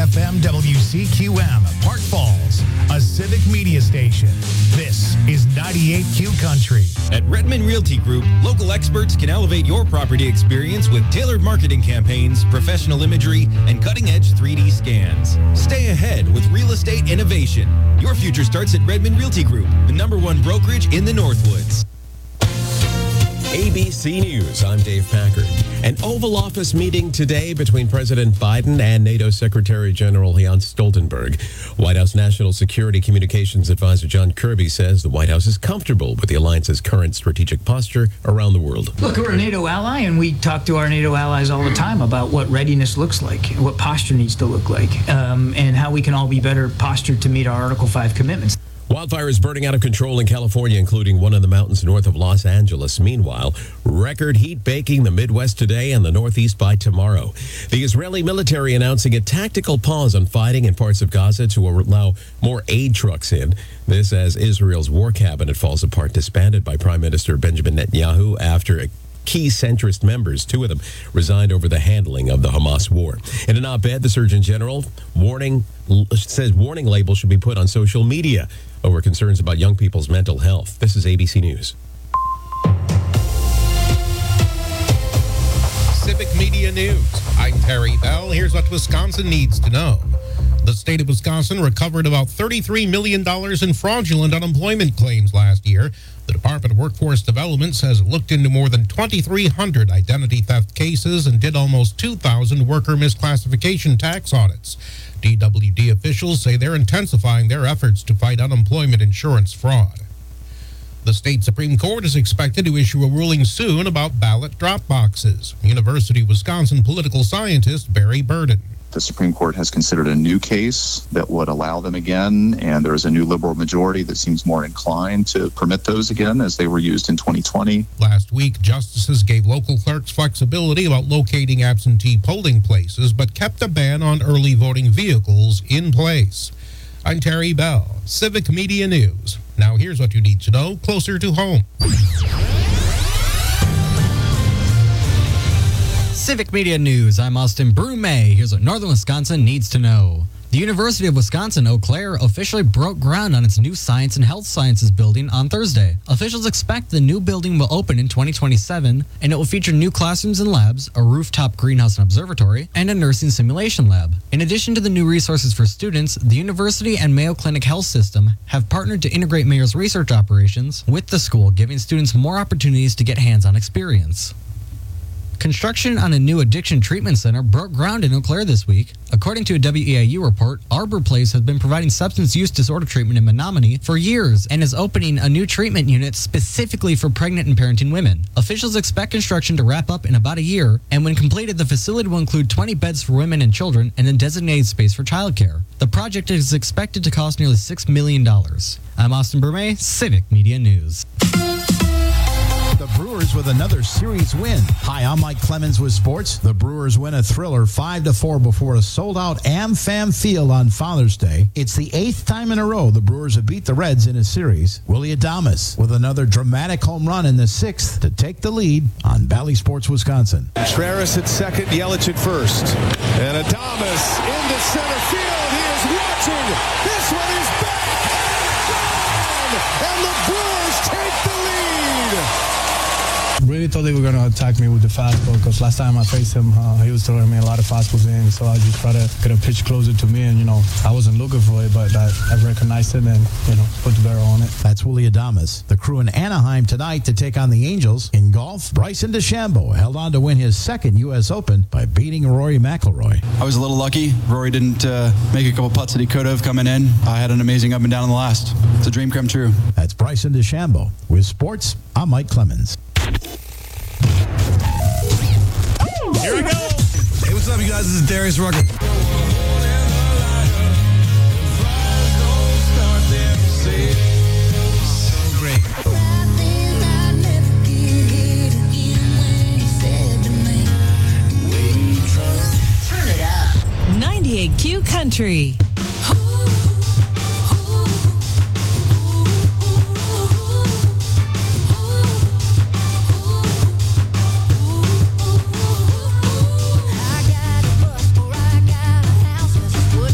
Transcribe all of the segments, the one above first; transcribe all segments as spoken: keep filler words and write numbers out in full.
F M W C Q M, Park Falls, a Civic Media station. This is ninety-eight Q Country. At Redmond Realty Group, local experts can elevate your property experience with tailored marketing campaigns, professional imagery, and cutting-edge three D scans. Stay ahead with real estate innovation. Your future starts at Redmond Realty Group, the number one brokerage in the Northwoods. A B C News, I'm Dave Packard. An Oval Office meeting today between President Biden and NATO Secretary General Jens Stoltenberg. White House National Security Communications Advisor John Kirby says the White House is comfortable with the alliance's current strategic posture around the world. Look, we're a NATO ally, and we talk to our NATO allies all the time about what readiness looks like, what posture needs to look like, um, and how we can all be better postured to meet our Article five commitments. Wildfires burning out of control in California, including one in the mountains north of Los Angeles. Meanwhile, record heat baking the Midwest today and the Northeast by tomorrow. The Israeli military announcing a tactical pause on fighting in parts of Gaza to allow more aid trucks in. This as Israel's war cabinet falls apart, disbanded by Prime Minister Benjamin Netanyahu after a key centrist members, two of them, resigned over the handling of the Hamas war. In an op-ed, the Surgeon General warning says warning labels should be put on social media over concerns about young people's mental health. This is A B C News. Civic Media News. I'm Terry Bell. Here's what Wisconsin needs to know. The state of Wisconsin recovered about thirty-three million dollars in fraudulent unemployment claims last year. The Department of Workforce Development says it looked into more than twenty-three hundred identity theft cases and did almost two thousand worker misclassification tax audits. D W D officials say they're intensifying their efforts to fight unemployment insurance fraud. The state Supreme Court is expected to issue a ruling soon about ballot drop boxes. University of Wisconsin political scientist Barry Burden. The Supreme Court has considered a new case that would allow them again, and there is a new liberal majority that seems more inclined to permit those again as they were used in twenty twenty. Last week, justices gave local clerks flexibility about locating absentee polling places, but kept a ban on early voting vehicles in place. I'm Terry Bell, Civic Media News. Now here's what you need to know closer to home. Civic Media News, I'm Austin Brume. Here's what Northern Wisconsin needs to know. The University of Wisconsin Eau Claire officially broke ground on its new Science and Health Sciences building on Thursday. Officials expect the new building will open in twenty twenty-seven, and it will feature new classrooms and labs, a rooftop greenhouse and observatory, and a nursing simulation lab. In addition to the new resources for students, the university and Mayo Clinic Health System have partnered to integrate Mayo's research operations with the school, giving students more opportunities to get hands-on experience. Construction on a new addiction treatment center broke ground in Eau Claire this week. According to a W E I U report, Arbor Place has been providing substance use disorder treatment in Menominee for years and is opening a new treatment unit specifically for pregnant and parenting women. Officials expect construction to wrap up in about a year, and when completed, the facility will include twenty beds for women and children and then designated space for childcare. The project is expected to cost nearly six million dollars. I'm Austin Burme, Civic Media News. The Brewers with another series win. Hi, I'm Mike Clemens with sports. The Brewers win a thriller five to four before a sold-out AmFam Field on Father's Day. It's the eighth time in a row the Brewers have beat the Reds in a series. Willie Adames with another dramatic home run in the sixth to take the lead on Bally Sports Wisconsin. Contreras at second, Yelich at first. And Adames into center field. He is watching. This one is back. And the Brewers take the lead. Really thought they were going to attack me with the fastball because last time I faced him, uh, he was throwing me a lot of fastballs in. So I just tried to get a pitch closer to me, and you know I wasn't looking for it, but I, I recognized it and you know put the barrel on it. That's Willie Adames. The crew in Anaheim tonight to take on the Angels. In golf, Bryson DeChambeau held on to win his second U S Open by beating Rory McIlroy. I was a little lucky. Rory didn't uh, make a couple putts that he could have coming in. I had an amazing up and down in the last. It's a dream come true. That's Bryson DeChambeau. With sports, I'm Mike Clemens. Here we go. Hey, what's up, you guys? This is Darius Rucker. So great. Turn it up. ninety-eight Q Country. I got a bus or I got a house, this is what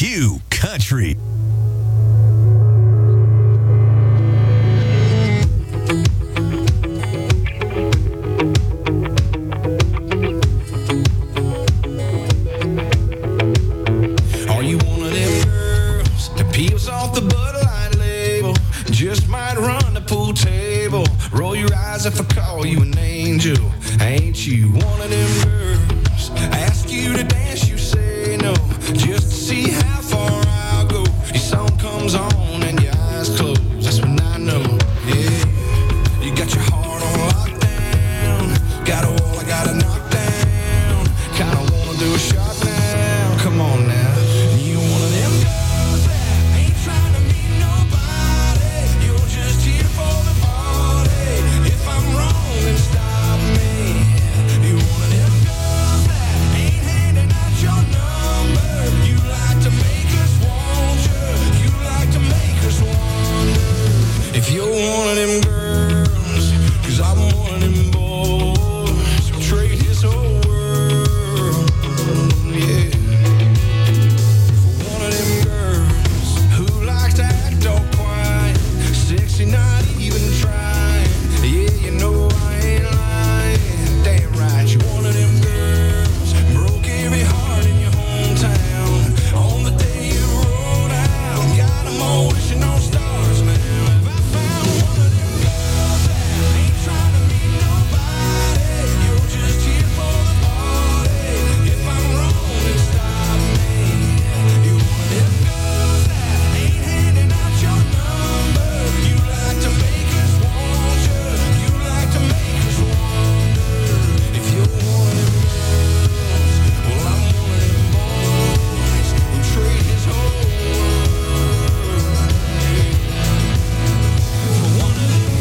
Q Country. Are you one of them girls that peels off the Bud Light label? Just might run the pool table. Roll your eyes if I call you an angel. Ain't you one of them girls? Ask you to dance, you say no. Just to see how far I'll go. Your song comes on and your eyes close. That's when I know, yeah. You got your heart on lockdown. Got a wall I gotta knock down. Kinda wanna do a shot now. Come on now. You one of them girls that ain't trying to meet nobody. You're just here for the party. If I'm wrong, then stop me. You one of them girls that ain't handing out your number. You like to make us want you. You like to make us wonder if you're one of them girls. Cause I'm one of them boys who trade his whole world, yeah, for one of them girls who likes to act all quiet, sexy, not even trying. Yeah, you know I ain't lying. Damn right, you one of them girls broke every heart in your hometown on the day you rolled out. Got 'em all wishing on stars now. If I found one of them girls that ain't trying to meet nobody, you're just here for the party. If I'm wrong, then stop me. You one of them girls that ain't handing out your number. You like to make us want you. You like to make us wonder if you're one of them girls. Well, I'm one of them boys who trade his whole world for one of them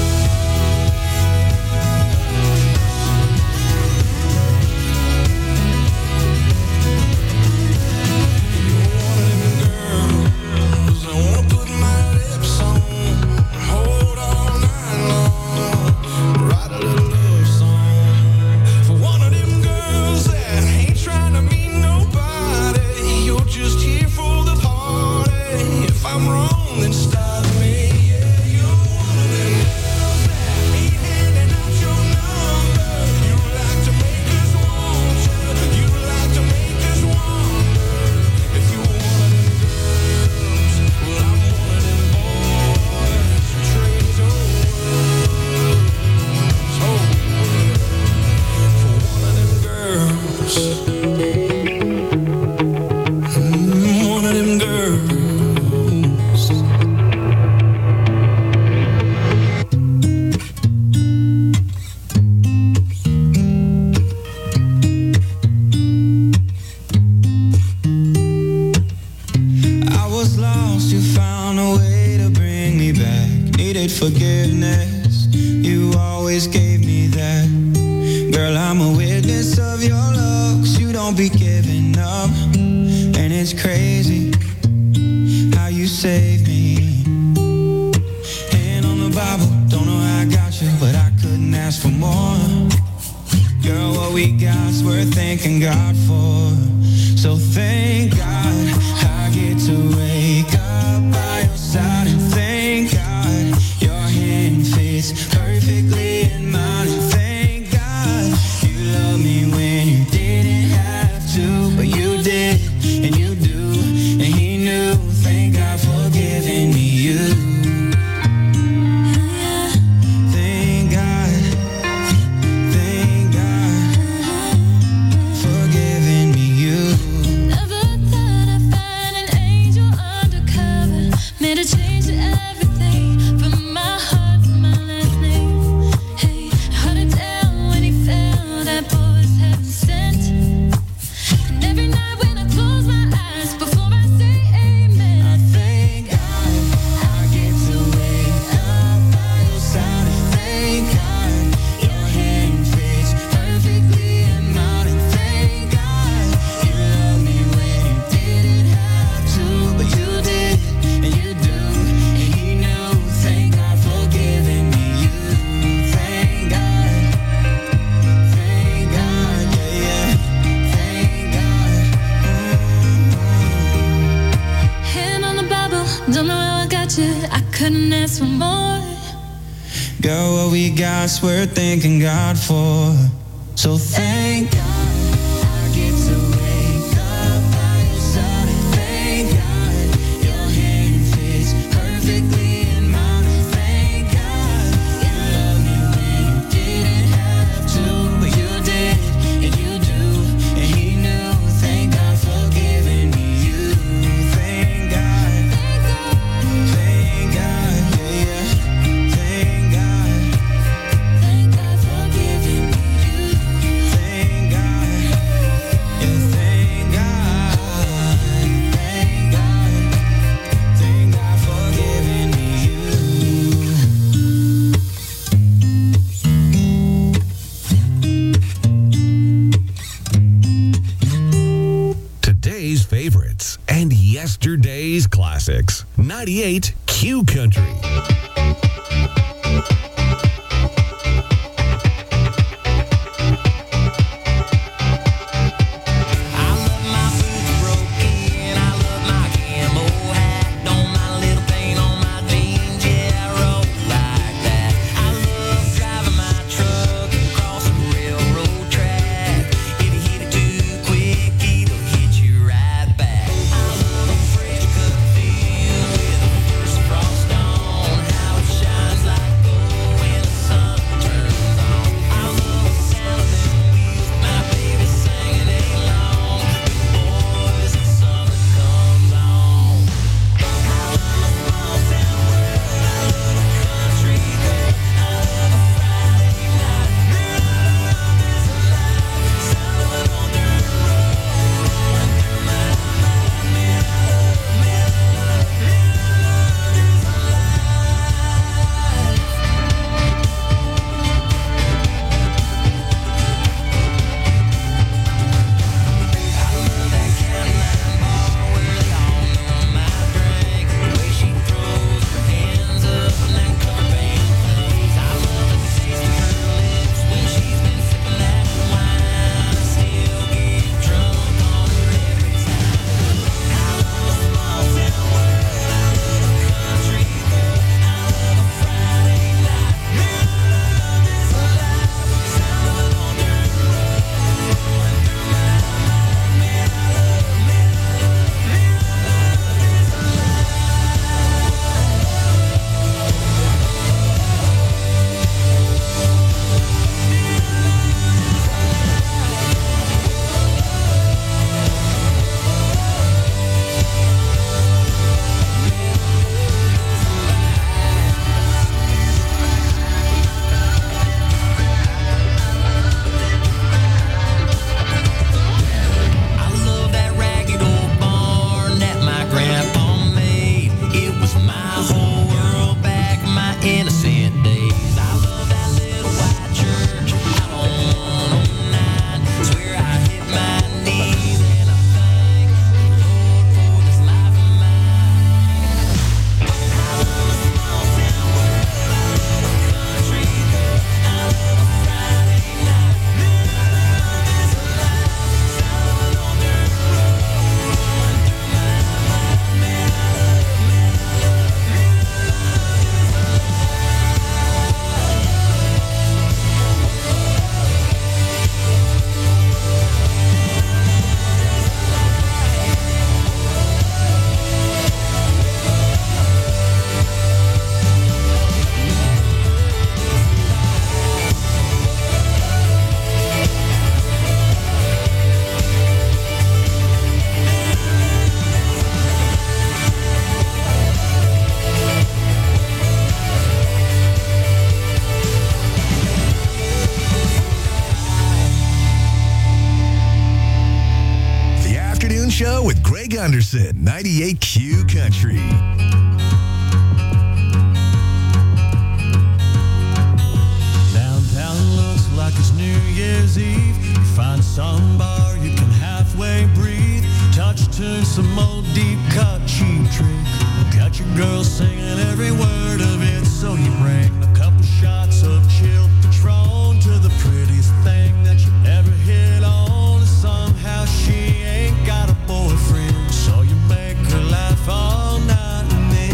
girls. I wanna put my lips on, hold all night long, write a little love song for one of them girls that ain't trying to meet nobody. You're just here for the party. If I'm wrong, then stop me. Yeah, you're one of them girls that ain't handing out your number. You like to make us want you. You like to make us wonder if you're one of them girls. Well, I'm one of them boys who trade his whole world, his whole world for one of them girls. Mm, one of them girls. I was lost, you found a way to bring me back. Needed forgiveness, you always gave me that. Girl, I'm a witness of your love, 'cause you don't be giving up. And it's crazy how you saved me. Hand on the Bible, don't know how I got you, but I couldn't ask for more. Girl, what we got's worth thanking God for. So thank God I get to wake up by your side. And thank God your hand fits perfectly in mine. And thank God you love me when you didn't have to, but you did and you do, and he knew. Thank God for giving me you. Thank God, thank God for giving me you. Never thought ask for more. Girl, what we got's worth thanking God for. So thank God I get to wake up by your side. Thank God your hand fits perfectly in mine. Thank God you love me when you didn't have to, but you did and you do, and He knew. Thank God for giving me you. Thank God, thank God, yeah, yeah. Thank God, thank God for giving me you. Thank God, yeah, thank God, thank God, thank God for giving me Today's favorites and yesterday's classics. ninety-eight Q Country. Show with Greg Anderson, ninety-eight Q Country. Downtown looks like it's New Year's Eve. You find some bar you can halfway breathe. Touch tune, some old deep cut cheap trick. Got your girl singing every word of it, so you bring a couple shots of chilled Patron to the prettiest thing that you ever hit on. Somehow she ain't got a boyfriend, so you make her laugh all night and then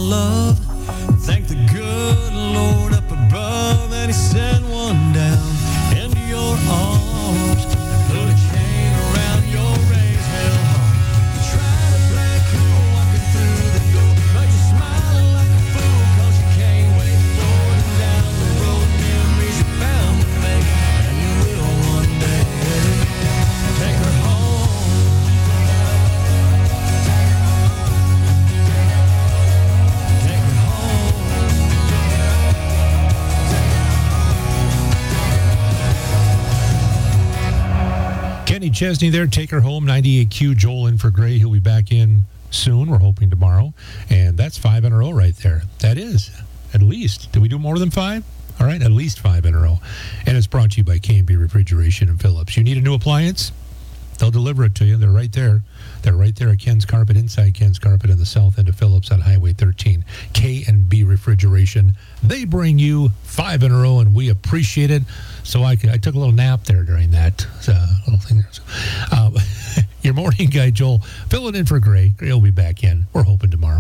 love. Thank the good Lord up above, and he sent one down into your arms. Put a chain around your raised hell heart. You try to play cool walking through the door, but you smile like a fool cause you can't wait forward and down the road. Memories you bound to make, and you will one day. Take her home. Take her home. Kenny Chesney there. Take her home. ninety-eight Q. Joel in for Gray. He'll be back in soon. We're hoping tomorrow. And that's five in a row right there. That is. At least. Did we do more than five? All right. At least five in a row. And it's brought to you by K and B Refrigeration and Phillips. You need a new appliance? They'll deliver it to you. They're right there. They're right there at Ken's Carpet, inside Ken's Carpet in the south end of Phillips on Highway thirteen. K and B Refrigeration. They bring you five in a row, and we appreciate it. So I, I took a little nap there during that uh, little thing there. So, uh, your morning guy, Joel, filling in for Gray. Gray will be back in. We're hoping tomorrow.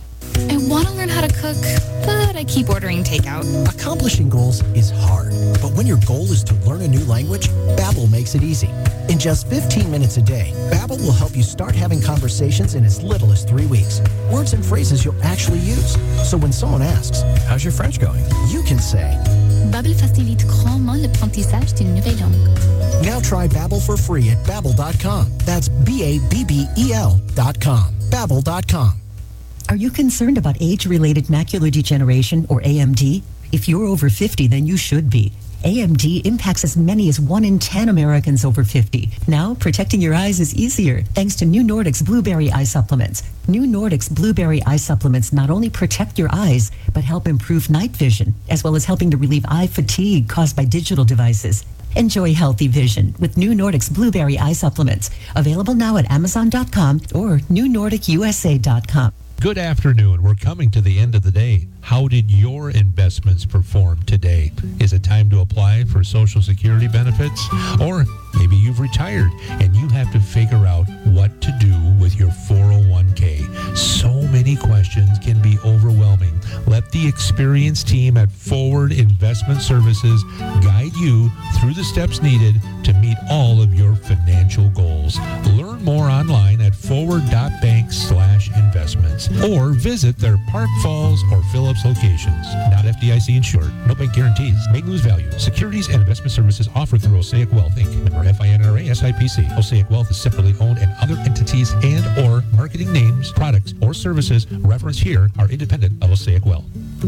I want to learn how to cook, but I keep ordering takeout. Accomplishing goals is hard, but when your goal is to learn a new language, Babbel makes it easy. In just fifteen minutes a day, Babbel will help you start having conversations in as little as three weeks. Words and phrases you'll actually use. So when someone asks, "How's your French going?" you can say, Babbel facilite grandement l'apprentissage d'une nouvelle langue. Now try Babbel for free at babbel dot com. That's B A B B E L dot com. Babbel dot com. Are you concerned about age-related macular degeneration, or A M D? If you're over fifty, then you should be. A M D impacts as many as one in ten Americans over fifty. Now, protecting your eyes is easier thanks to New Nordic's Blueberry Eye Supplements. New Nordic's Blueberry Eye Supplements not only protect your eyes, but help improve night vision, as well as helping to relieve eye fatigue caused by digital devices. Enjoy healthy vision with New Nordic's Blueberry Eye Supplements. Available now at amazon dot com or new nordic u s a dot com. Good afternoon. We're coming to the end of the day. How did your investments perform today? Is it time to apply for Social Security benefits? Or maybe you've retired and you have to figure out what to do with your four oh one k. So many questions can be overwhelming. Let the experienced team at Forward Investment Services guide you through the steps needed to meet all of your financial goals. Learn more online at forward dot bank slash investments or visit their Park Falls or Phillips locations. Not F D I C insured. No bank guarantees. May lose value. Securities and investment services offered through Osaic Wealth, Incorporated. Member F I N R A S I P C. Osaic Wealth is separately owned, and other entities and or marketing names, products, or services referenced here are independent of Osaic Wealth.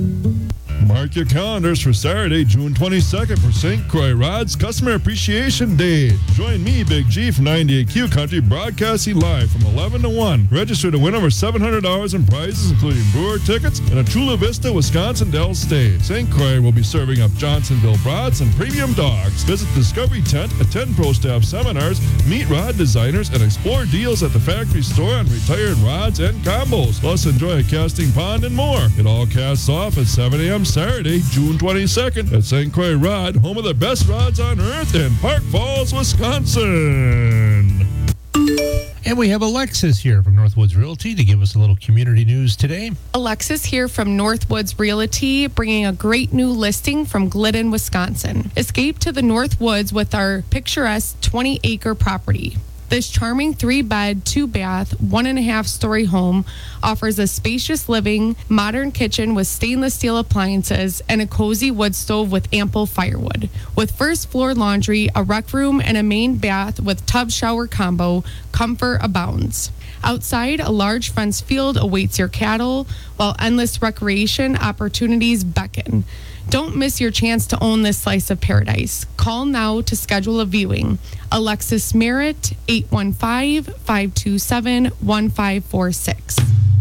Mark your calendars for Saturday, June twenty-second for Saint Croix Rod's Customer Appreciation Day. Join me, Big G, from ninety-eight Q Country, broadcasting live from eleven to one. Register to win over seven hundred dollars in prizes, including brewer tickets and a Chula Vista, Wisconsin Dell stay. Saint Croix will be serving up Johnsonville brats and premium dogs. Visit Discovery Tent, attend Pro Staff seminars, meet rod designers, and explore deals at the factory store on retired rods and combos. Plus, enjoy a casting pond and more. It all casts off at seven a.m. Saturday, June twenty-second at Saint Croix Rod, home of the best rods on earth in Park Falls, Wisconsin. And we have Alexis here from Northwoods Realty to give us a little community news today. Alexis here from Northwoods Realty, bringing a great new listing from Glidden, Wisconsin. Escape to the Northwoods with our picturesque twenty-acre property. This charming three-bed, two-bath, one-and-a-half-story home offers a spacious living, modern kitchen with stainless steel appliances, and a cozy wood stove with ample firewood. With first-floor laundry, a rec room, and a main bath with tub-shower combo, comfort abounds. Outside, a large fenced field awaits your cattle, while endless recreation opportunities beckon. Don't miss your chance to own this slice of paradise. Call now to schedule a viewing. Alexis Merritt, eight one five, five two seven, one five four six.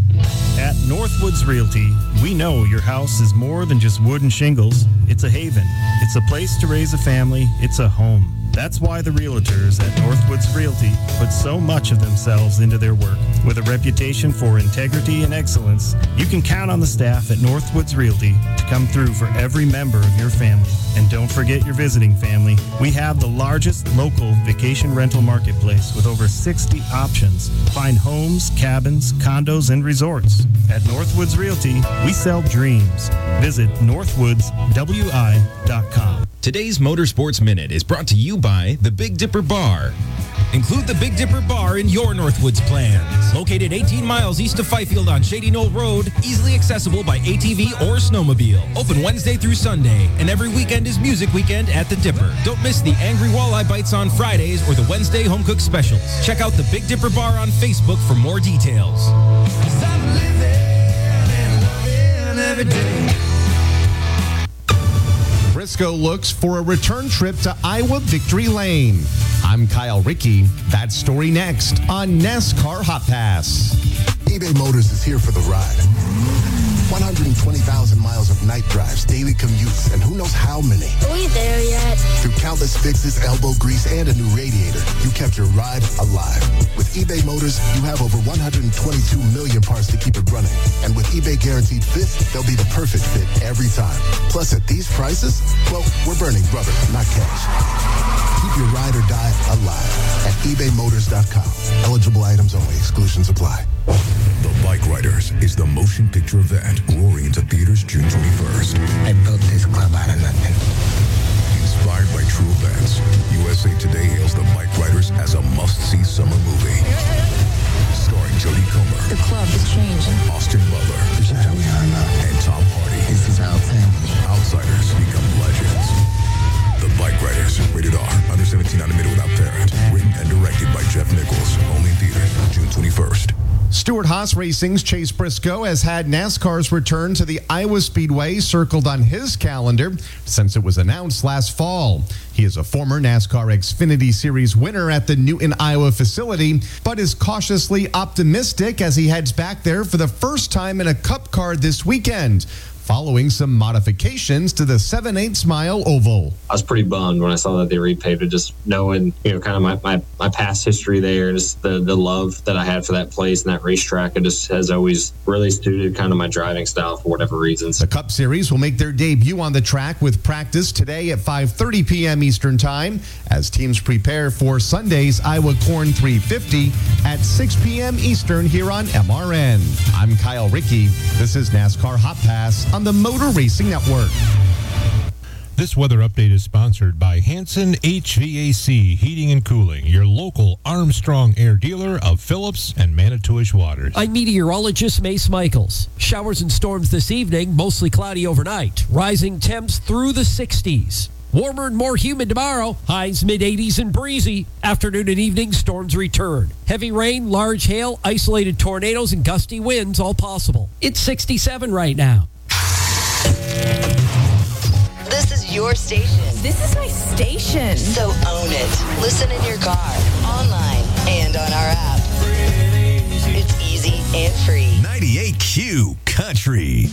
At Northwoods Realty, we know your house is more than just wood and shingles. It's a haven. It's a place to raise a family. It's a home. That's why the realtors at Northwoods Realty put so much of themselves into their work. With a reputation for integrity and excellence, you can count on the staff at Northwoods Realty to come through for every member of your family. And don't forget your visiting family. We have the largest local vacation rental marketplace with over sixty options. Find homes, cabins, condos, and resorts. At Northwoods Realty, we sell dreams. Visit northwoods w i dot com. Today's Motorsports Minute is brought to you by the Big Dipper Bar. Include the Big Dipper Bar in your Northwoods plans. Located eighteen miles east of Fifield on Shady Knoll Road, easily accessible by A T V or snowmobile. Open Wednesday through Sunday, and every weekend is Music Weekend at the Dipper. Don't miss the Angry Walleye Bites on Fridays or the Wednesday Home Cook Specials. Check out the Big Dipper Bar on Facebook for more details. Briscoe looks for a return trip to Iowa Victory Lane. I'm Kyle Rickey. That story next on NASCAR Hot Pass. eBay Motors is here for the ride. one hundred twenty thousand miles of night drives, daily commutes, and who knows how many. Are we there yet? Through countless fixes, elbow grease, and a new radiator, you kept your ride alive. With eBay Motors, you have over one hundred twenty-two million parts to keep it running. And with eBay Guaranteed Fit, they'll be the perfect fit every time. Plus, at these prices, well, we're burning rubber, not cash. Keep your ride or die alive at ebay motors dot com. Eligible items only. Exclusions apply. The Bike Riders is the motion picture event roaring into theaters June twenty-first. I built this club out of nothing. Inspired by true events, U S A Today hails the Bike Riders as a must-see summer movie. Starring Jodie Comer. The club is changing. Austin Butler. Is that who we are now? And Tom Hardy. This is our family. Outsiders become legends. The Bike Riders, rated R, under seventeen, animated without parent. Written and directed by Jeff Nichols. Only in theaters June twenty-first. Stewart Haas Racing's Chase Briscoe has had NASCAR's return to the Iowa Speedway circled on his calendar since it was announced last fall. He is a former NASCAR Xfinity Series winner at the Newton, Iowa facility, but is cautiously optimistic as he heads back there for the first time in a Cup car this weekend, following some modifications to the seven eighths mile oval. I was pretty bummed when I saw that they repaved it, just knowing, you know, kind of my, my, my past history there, just the, the love that I had for that place and that racetrack. It just has always really suited kind of my driving style for whatever reasons. The Cup Series will make their debut on the track with practice today at five thirty p.m. Eastern Time as teams prepare for Sunday's Iowa Corn three fifty at six p.m. Eastern here on M R N. I'm Kyle Rickey. This is NASCAR Hot Pass on the Motor Racing Network. This weather update is sponsored by Hanson H V A C Heating and Cooling, your local Armstrong Air dealer of Phillips and Manitowish waters. I'm meteorologist Mace Michaels. Showers and storms this evening, mostly cloudy overnight. Rising temps through the sixties. Warmer and more humid tomorrow. Highs mid eighties and breezy. Afternoon and evening storms return. Heavy rain, large hail, isolated tornadoes, and gusty winds all possible. It's sixty-seven right now. This is your station. This is my station. So own it. Listen in your car, online, and on our app. It's easy and free. ninety-eight Q Country.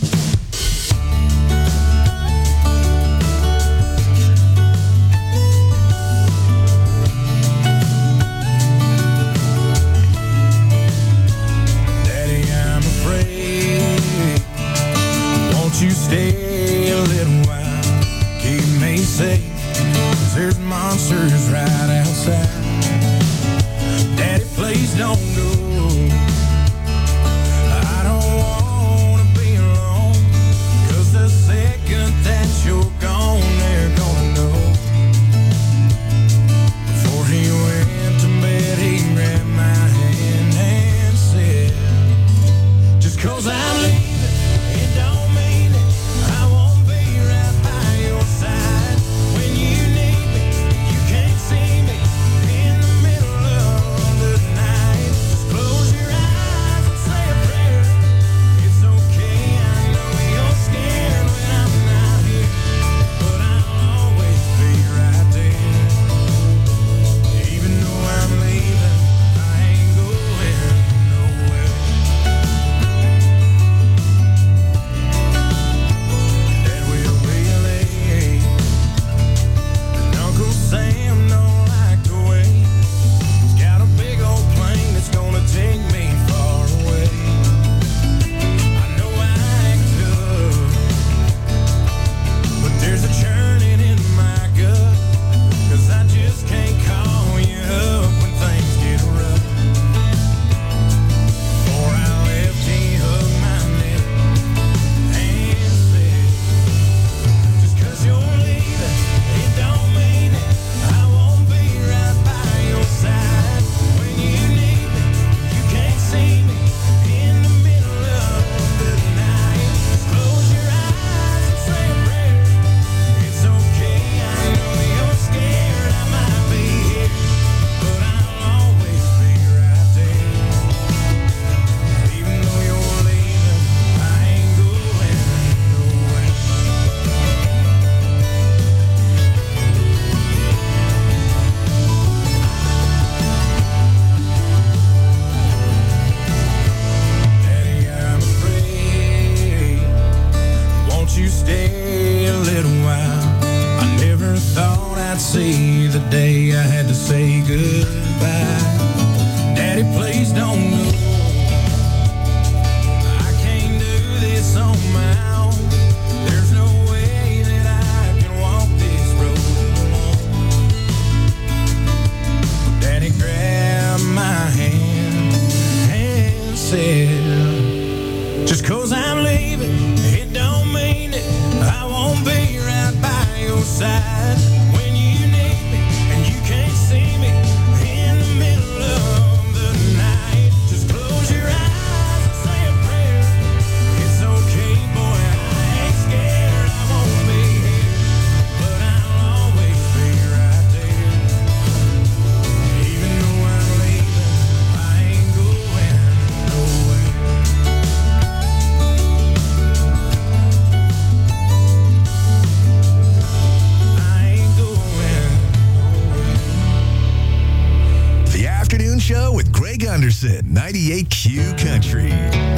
Daddy, I'm afraid. Won't you stay a little while? Keep me safe, 'cause there's monsters right outside. Daddy, please don't go. I don't wanna be alone, 'cause the second that you're gone, they're gonna know. Before he went to bed, he grabbed my hand and said, just 'cause I'm leaving, it don't mean it. I won't be right by your side. When you need me, you can't you stay a little while. I never thought I'd see the day I had to say goodbye. Daddy, please don't go. I can't do this on my own. There's no way that I can walk this road alone. Daddy grabbed my hand and said, just 'cause I'm leaving, it don't mean that I won't be right by your side when you need me and you can't see me in the middle of the night. Just close your eyes and say a prayer. It's okay, boy, I ain't scared. I won't be here, but I'll always be right there. Even though I'm leaving, I ain't going nowhere. The Afternoon Show with Greg Anderson, ninety-eight Q Country.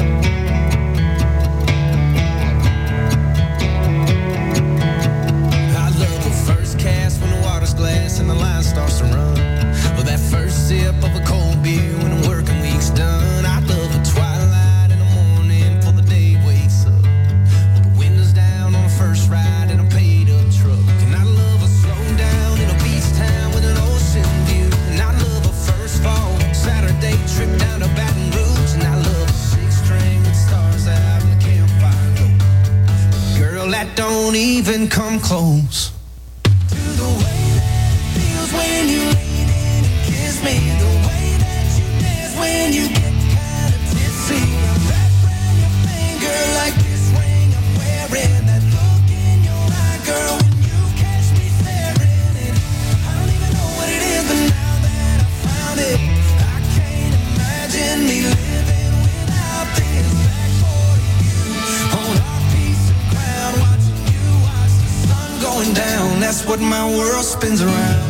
I love the first cast when the water's glass and the line starts to run. Or that first sip of a cold beer when the working week's done. I love the twilight in the morning before the day wakes up. With the windows down on the first ride in a paid up truck. And I love a slow down in a beach town with an ocean view. And I love a first fall Saturday trip down to Baton Rouge. And I love a six string with stars out in the campfire glow. Girl, that don't even come close to the way that it feels when you lean in and kiss me. The way that you dance when you get kind of tipsy. I'm wrapped around your finger like this ring I'm wearing. That look in your eye, girl, when you catch me staring. And I don't even know what it is, but now that I found it, I can't imagine me living without this back forty you. On our piece of ground, watching you watch the sun going down. That's what my world spins around.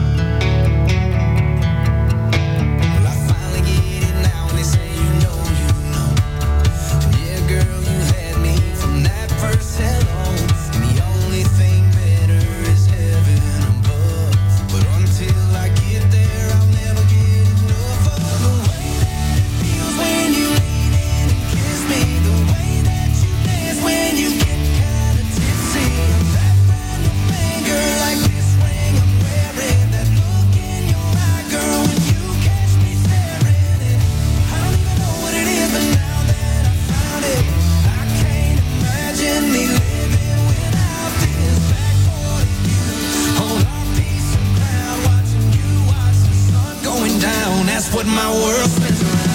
Well, I finally get it now, and they say you know, you know. And yeah, girl, you had me from that first hello. And the only thing better is heaven above. But until I get there, I'll never get enough of the way that it feels when you lean in and kiss me. The way that you dance when you get kind of tipsy. I'm wrapped around your finger like this ring I'm wearing. That look in your eye, girl, when you catch me staring. And I don't even know what it is, but now that I found it, I can't imagine me living without this back forty you. On our piece of ground, watching you watch the sun going down. That's what my world spins around.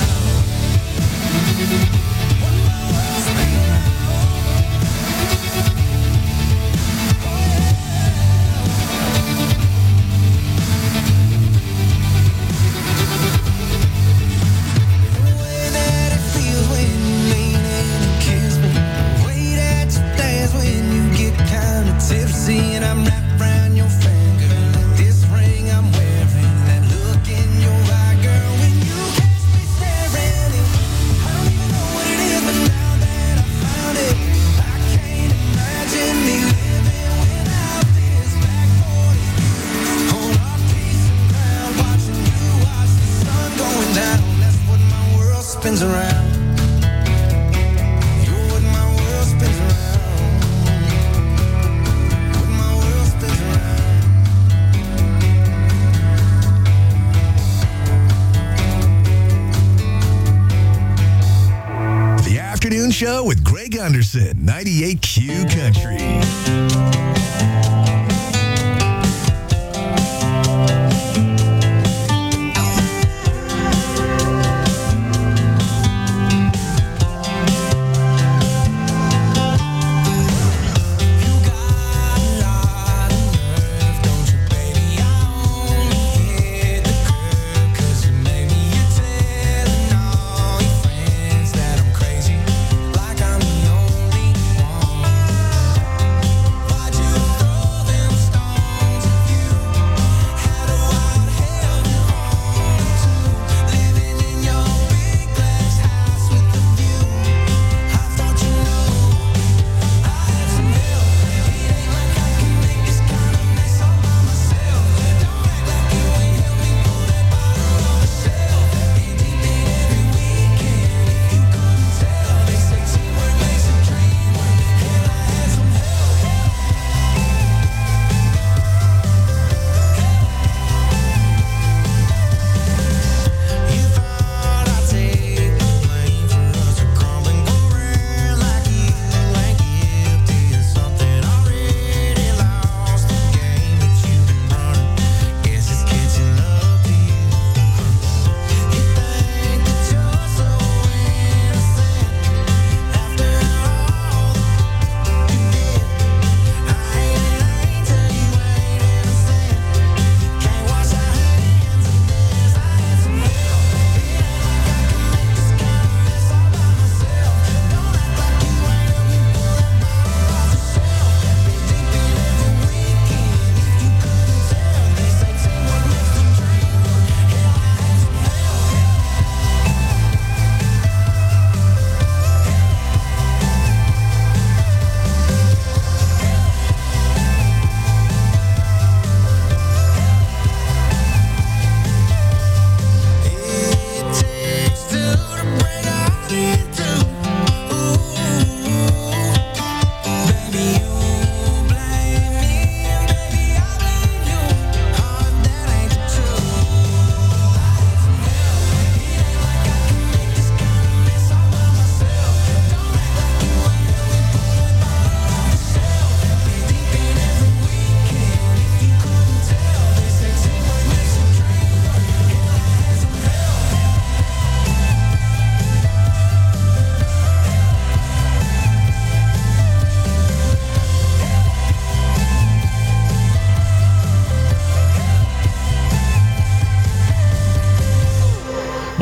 What my world spins around. The way that it feels when you lean in and kiss me. The way that you dance when you get kind of tipsy. And I'm wrapped around your finger like this ring I'm wearing. That look in your eye, girl, when you catch me staring. And I don't even know what it is, but now that I found it, I can't imagine me living without this back forty you. On our piece of ground, watching you watch the sun going down. That's what my world spins around. You're what my world spins around. What my world spins around. The Afternoon Show with Greg Anderson, ninety-eight Q Country. Like I'm the only one. Why'd you throw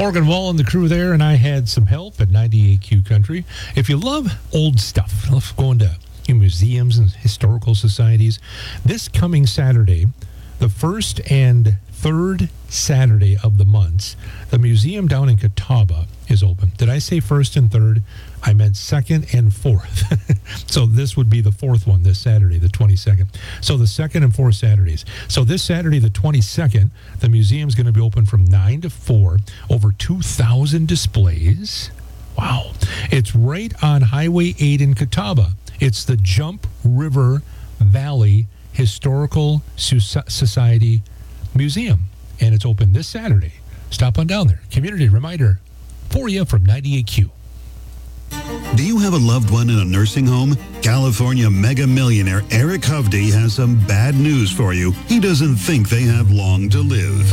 Morgan Wall and the crew there, and I had some help at ninety-eight Q Country. If you love old stuff, love going to museums and historical societies, this coming Saturday, the first and third Saturday of the months, the museum down in Catawba is open. Did I say first and third? I meant second and fourth. So this would be the fourth one this Saturday, the twenty-second. So the second and fourth Saturdays. So this Saturday, the twenty-second, the museum's going to be open from nine to four. Over two thousand displays. Wow. It's right on Highway eight in Catawba. It's the Jump River Valley Historical Society Museum, and it's open this Saturday. Stop on down there. Community reminder for you from ninety-eight Q. Do you have a loved one in a nursing home? California mega millionaire Eric Hovde has some bad news for you. He doesn't think they have long to live.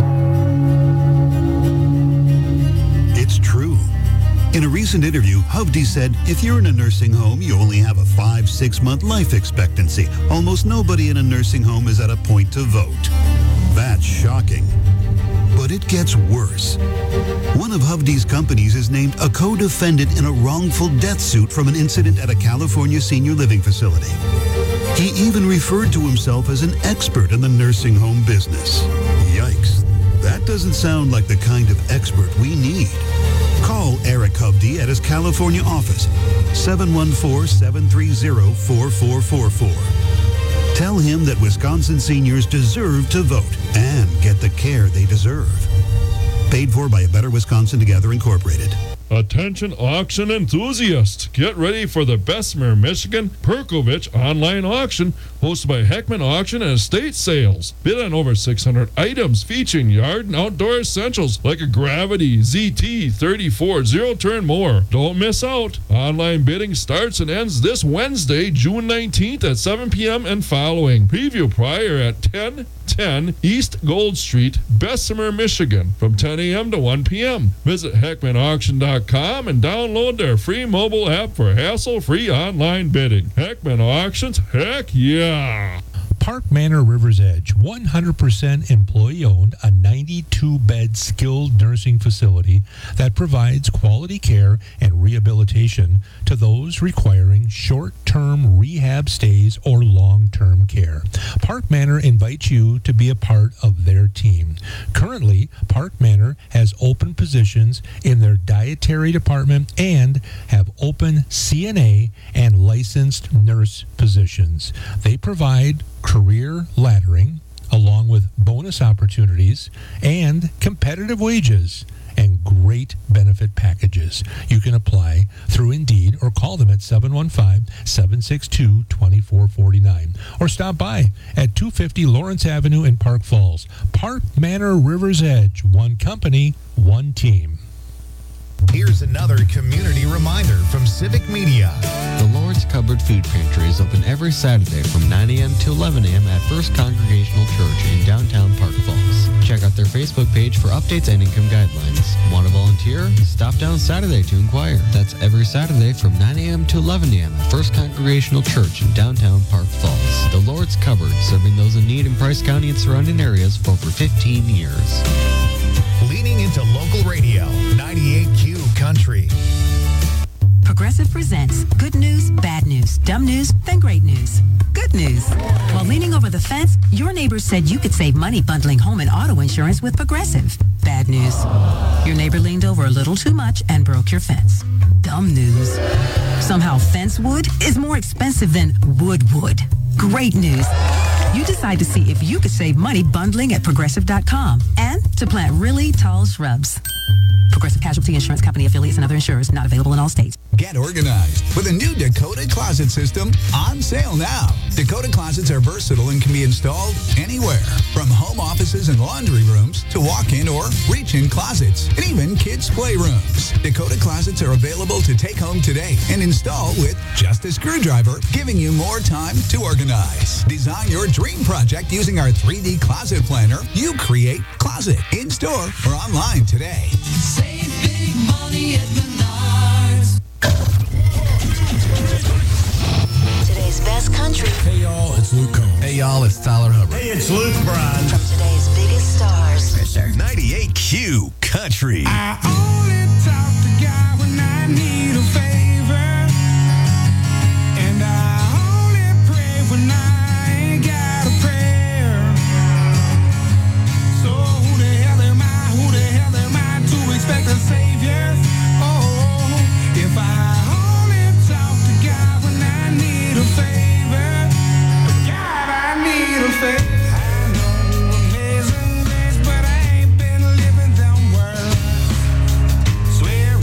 It's true. In a recent interview, Hovde said, if you're in a nursing home, you only have a five, six-month life expectancy. Almost nobody in a nursing home is at a point to vote. That's shocking. But it gets worse. One of Hovde's companies is named a co-defendant in a wrongful death suit from an incident at a California senior living facility. He even referred to himself as an expert in the nursing home business. Yikes. That doesn't sound like the kind of expert we need. Call Eric Hovde at his California office, seven one four, seven three zero, four four four four. Tell him that Wisconsin seniors deserve to vote and get the care they deserve. Paid for by A Better Wisconsin Together Incorporated. Attention auction enthusiasts, get ready for the Bessemer, Michigan Perkovich online auction hosted by Heckman Auction and Estate Sales. Bid on over six hundred items featuring yard and outdoor essentials like a Gravity Z T thirty-four zero-turn mower. Don't miss out. Online bidding starts and ends this Wednesday, June nineteenth at seven p.m. and following. Preview prior at ten ten East Gold Street, Bessemer, Michigan from ten a.m. to one p.m. Visit Heckman Auction dot com and download their free mobile app for hassle-free online bidding. Heckman Auctions, heck yeah! Park Manor River's Edge, one hundred percent employee-owned, a ninety-two bed skilled nursing facility that provides quality care and rehabilitation to those requiring short-term rehab stays or long-term care. Park Manor invites you to be a part of their team. Currently, Park Manor has open positions in their dietary department and have open C N A and licensed nurse positions. They provide career laddering, along with bonus opportunities and competitive wages and great benefit packages. You can apply through Indeed or call them at seven one five, seven six two, two four four nine or stop by at two fifty Lawrence Avenue in Park Falls. Park Manor River's Edge, one company, one team. Here's another community reminder from Civic Media. The Lord's Cupboard Food Pantry is open every Saturday from nine a.m. to eleven a.m. at First Congregational Church in downtown Park Falls. Check out their Facebook page for updates and income guidelines. Want to volunteer? Stop down Saturday to inquire. That's every Saturday from nine a.m. to eleven a.m. at First Congregational Church in downtown Park Falls. The Lord's Cupboard, serving those in need in Price County and surrounding areas for over fifteen years. Leaning into local radio, ninety-eight Q Country. Progressive presents good news, bad news, dumb news, then great news. Good news. While leaning over the fence, your neighbor said you could save money bundling home and auto insurance with Progressive. Bad news. Your neighbor leaned over a little too much and broke your fence. Dumb news. Somehow fence wood is more expensive than wood wood. Great news. You decide to see if you could save money bundling at Progressive dot com and to plant really tall shrubs. Progressive Casualty Insurance Company affiliates and other insurers not available in all states. Get organized with a new Dakota Closet System on sale now. Dakota Closets are versatile and can be installed anywhere, from home offices and laundry rooms to walk-in or reach-in closets, and even kids' playrooms. Dakota Closets are available to take home today and install with just a screwdriver, giving you more time to organize. Design your dream project using our three D Closet Planner. You create closet in-store or online today. Save big money at Menards. Today's best country. Hey y'all, it's Luke Combs. Hey Hey, y'all, it's Tyler Hubbard. Hey, it's Luke Bryan. From today's biggest stars. ninety-eight Q Country. I only talk to God when I need a favor. And I only pray when I ain't got a prayer. So who the hell am I? Who the hell am I to expect a savior? Oh, if I only talk to God when I need a favor. God, I need a favor. Swear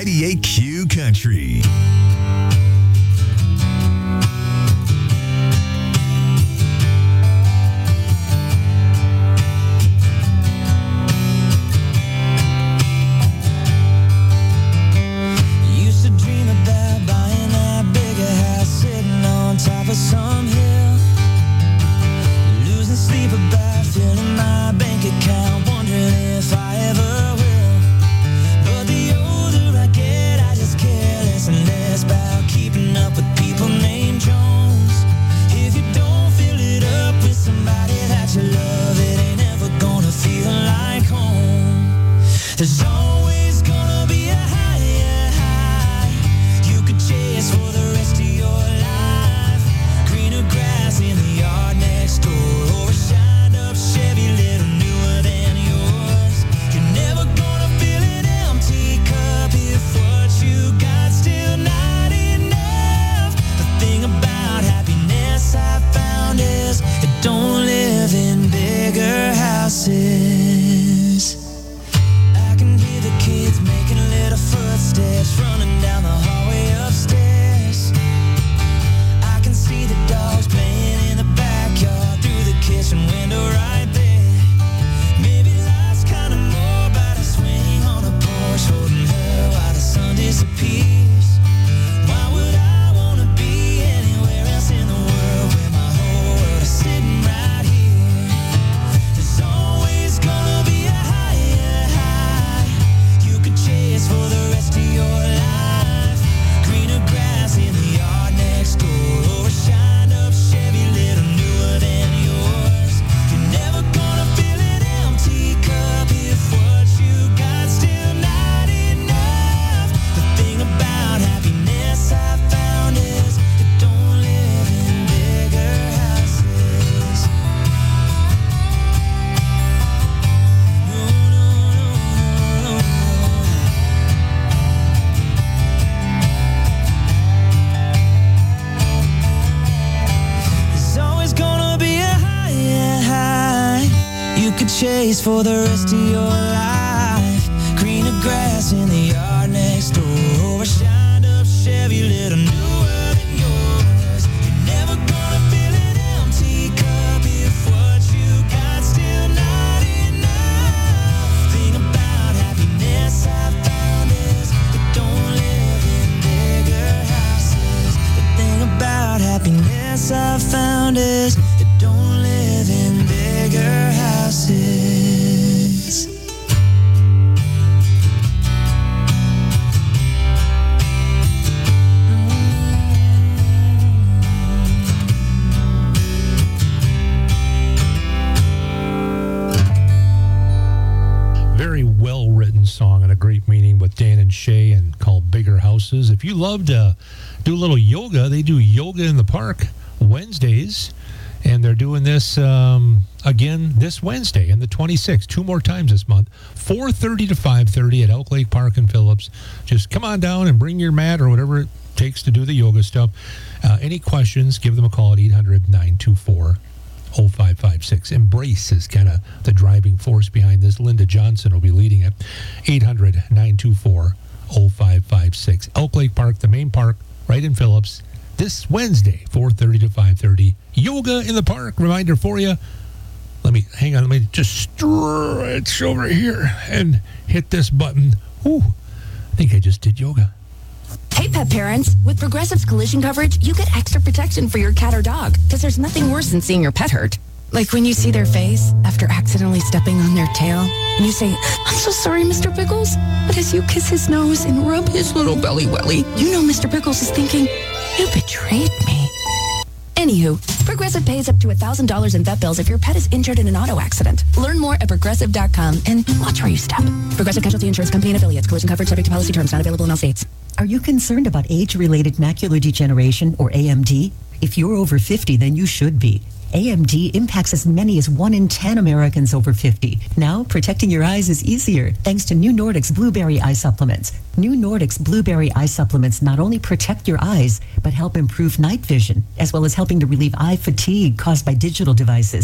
ninety-eight Q Country. Used to dream about buying that bigger house sitting on top of some hill. Losing sleep about filling my bank account, wondering if I ever will. But the older I get, I just care less and less about keeping up with people named Jones. If you don't fill it up with somebody that you love, it ain't ever gonna feel like home. There's always gonna be a higher high you could chase for the rest of your life. Greener grass in the yard next door, or a shined up Chevy little newer than yours. You're never gonna fill an empty cup if what you got still not enough. The thing about happiness I found is it don't live in bigger houses. I can hear the kids making little footsteps running down the hallway upstairs. I can see the dogs playing in the backyard through the kitchen window right there. Maybe life's kind of more about a swing on a porch holding her while the sun disappears. Why would I want to be anywhere else in the world where my whole world is sitting right here? There's always gonna be a higher high you could chase for the rest of your life. Greener grass in the yard next door, or a shined up Chevy little newer than yours. You're never gonna fill an empty cup if what you got still not enough. The thing about happiness I found is it don't live in bigger houses. No, no, no, no, no. There's always gonna be a higher high you could chase for the rest of your life. Greener grass in the yard next door, or a shined up Chevy little newer than yours. You're never gonna fill an empty cup if what you got still not enough. Thing about happiness I found is it don't live in bigger houses. The thing about happiness I found is it don't live in bigger houses. Very well written song and a great meaning with Dan and Shay, and called Bigger Houses. If you love to do a little yoga, they do yoga in the park Wednesdays, and they're doing this um, again this Wednesday and the twenty-sixth, two more times this month, four thirty to five thirty at Elk Lake Park in Phillips. Just come on down and bring your mat or whatever it takes to do the yoga stuff. Uh, any questions, give them a call at eight hundred, nine two four, oh five five six. Embrace is kind of the driving force behind this. Linda Johnson will be leading it. eight hundred, nine two four, oh five five six. Elk Lake Park, the main park, right in Phillips, this Wednesday, four thirty to five thirty. Yoga in the park. Reminder for you. Let me, hang on, let me just stretch over here and hit this button. Ooh, I think I just did yoga. Hey, pet parents. With Progressive's collision coverage, you get extra protection for your cat or dog, because there's nothing worse than seeing your pet hurt. Like when you see their face after accidentally stepping on their tail, and you say, "I'm so sorry, Mister Pickles." But as you kiss his nose and rub his little belly welly, you know Mister Pickles is thinking, "You betrayed me." Anywho, Progressive pays up to one thousand dollars in vet bills if your pet is injured in an auto accident. Learn more at progressive dot com and watch where you step. Progressive Casualty Insurance Company and Affiliates. Collision coverage subject to policy terms. Not available in all states. Are you concerned about age-related macular degeneration, or A M D? If you're over fifty, then you should be. A M D impacts as many as one in ten Americans over fifty. Now, protecting your eyes is easier thanks to New Nordics Blueberry Eye Supplements. New Nordics Blueberry Eye Supplements not only protect your eyes, but help improve night vision, as well as helping to relieve eye fatigue caused by digital devices.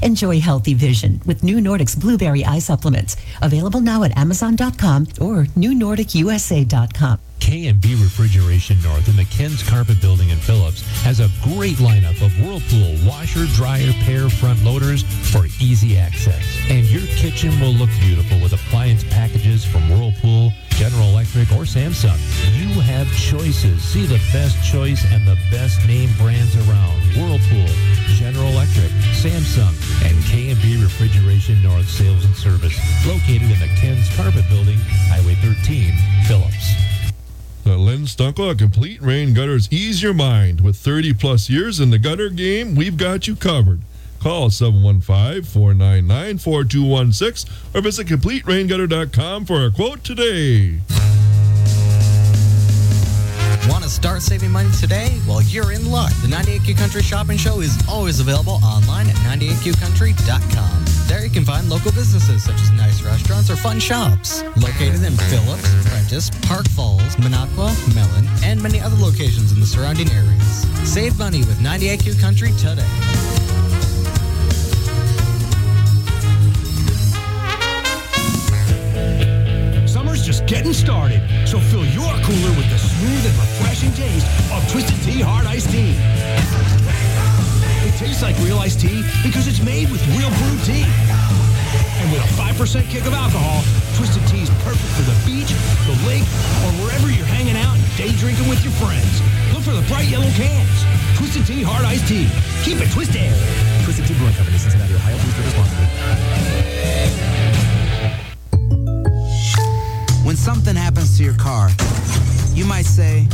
Enjoy healthy vision with New Nordic's Blueberry Eye Supplements. Available now at Amazon dot com or New Nordic U S A dot com. K and B Refrigeration North in the Ken's Carpet Building in Phillips has a great lineup of Whirlpool washer, dryer, pair, front loaders for easy access. And your kitchen will look beautiful with appliance packages from Whirlpool, General Electric, or Samsung. You have choices. See the best choice and the best name brands around. Whirlpool, General Electric, Samsung, and K and B Refrigeration North Sales and Service, located in the Ken's Carpet Building, Highway thirteen, Phillips. Let Lynn Stunkel at Complete Rain Gutters ease your mind. With thirty plus years in the gutter game, we've got you covered. Call seven one five, four nine nine, four two one six or visit complete rain gutter dot com for a quote today. Want to start saving money today? Well, you're in luck. The ninety-eight Q Country Shopping Show is always available online at ninety-eight q country dot com. There you can find local businesses such as nice restaurants or fun shops. Located in Phillips, Prentice, Park Falls, Minocqua, Mellon, and many other locations in the surrounding areas. Save money with ninety-eight Q Country today. Summer's just getting started, so fill your cooler with the smooth and refreshing taste of Twisted Tea Hard Iced Tea. It tastes like real iced tea because it's made with real brewed tea. And with a five percent kick of alcohol, Twisted Tea is perfect for the beach, the lake, or wherever you're hanging out and day drinking with your friends. Look for the bright yellow cans. Twisted Tea Hard Iced Tea. Keep it twisted. Twisted Tea Brewing Company, Cincinnati, Ohio. Please drink responsibly. When something happens to your car, you might say,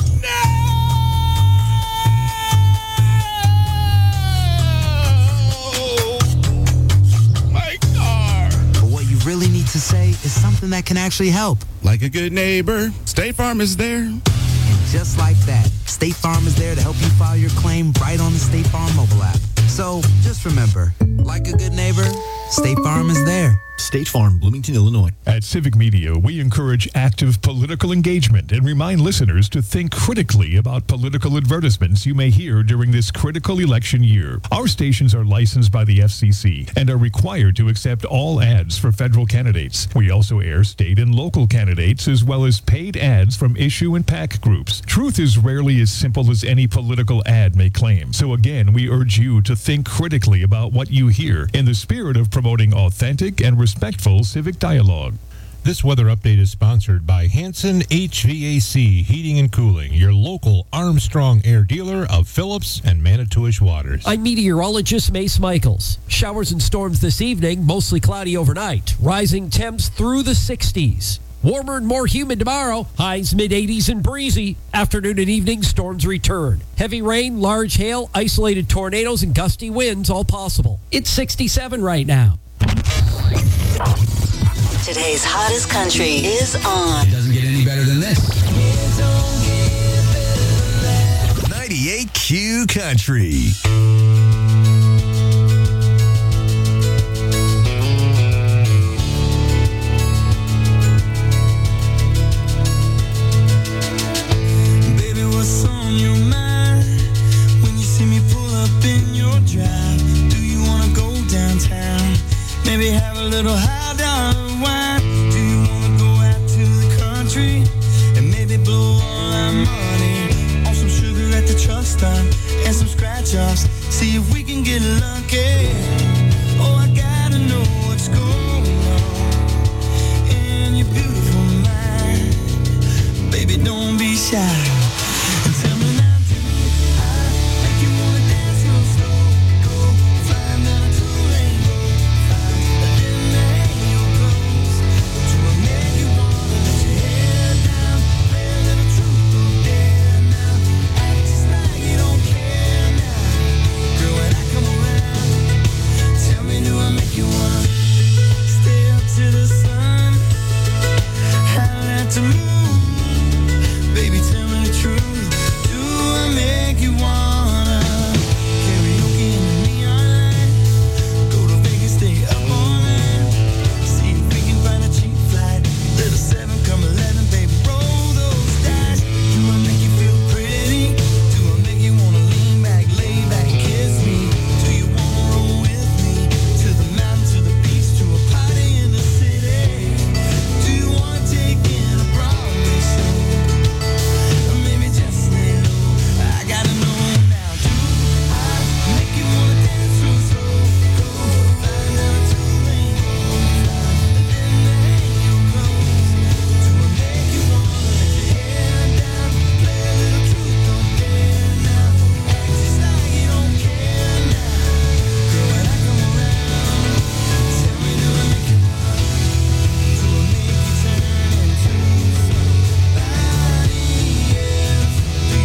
really need to say is something that can actually help. Like a good neighbor, State Farm is there. And just like that, State Farm is there to help you file your claim right on the State Farm mobile app. So just remember, like a good neighbor, State Farm is there. State Farm, Bloomington, Illinois. At Civic Media, we encourage active political engagement and remind listeners to think critically about political advertisements you may hear during this critical election year. Our stations are licensed by the F C C and are required to accept all ads for federal candidates. We also air state and local candidates as well as paid ads from issue and PAC groups. Truth is rarely as simple as any political ad may claim. So again, we urge you to think critically about what you hear in the spirit of promoting authentic and respectful civic dialogue. This weather update is sponsored by Hanson H V A C Heating and Cooling, your local Armstrong Air dealer of Phillips and Manitowish waters. I'm meteorologist Mace Michaels. Showers and storms this evening, mostly cloudy overnight. Rising temps through the sixties. Warmer and more humid tomorrow. Highs mid eighties and breezy. Afternoon and evening storms return. Heavy rain, large hail, isolated tornadoes, and gusty winds all possible. It's sixty-seven right now. Today's hottest country is on. It doesn't get any better than this. ninety-eight Q Country. Baby, what's on your mind when you see me pull up in your drive? Do you want to go downtown? Maybe have a little high dollar wine. Do you want to go out to the country and maybe blow all our money on some sugar at the truck stop and some scratch offs? See if we can get lucky. Oh, I got